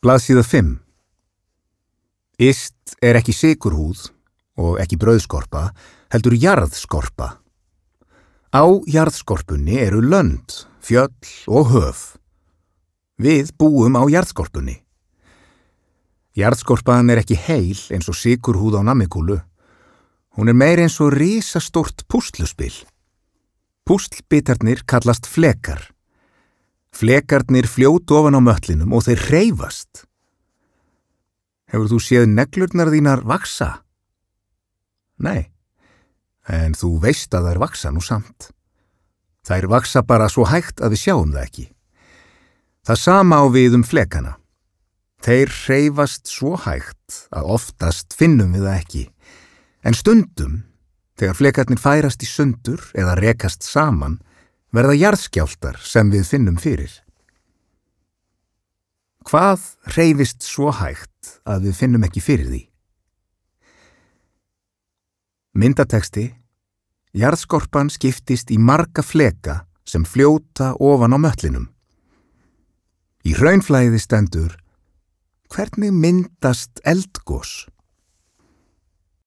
Blaðsíða 5. Yst er ekki sykurhúð og ekki brauðskorpa, heldur jarðskorpa. Á jarðskorpunni eru lönd, fjöll og höf. Við búum á jarðskorpunni. Jarðskorpan er ekki heil eins og sykurhúð á nammikúlu. Hún er meira eins og risastórt púsluspil. Púslbitarnir kallast flekar. Flekarnir fljóta ofan á möttlinum og þeir hreyfast. Hefur þú séð neglurnar þínar vaxa? Nei, en þú veist að þær vaxa nú samt. Þær vaxa bara svo hægt að við sjáum það ekki. Það sama á við flekana. Þeir hreyfast svo hægt að oftast finnum við það ekki. En stundum, þegar flekarnir færast í sundur eða rekast saman, verða jarðskjálftar sem við finnum fyrir. Hvað hreyfist svo hægt að við finnum ekki fyrir því? Myndatexti: Jarðskorpan skiptist í marga fleka sem fljóta ofan á möttlinum. Í hraunflæði stendur: Hvernig myndast eldgos?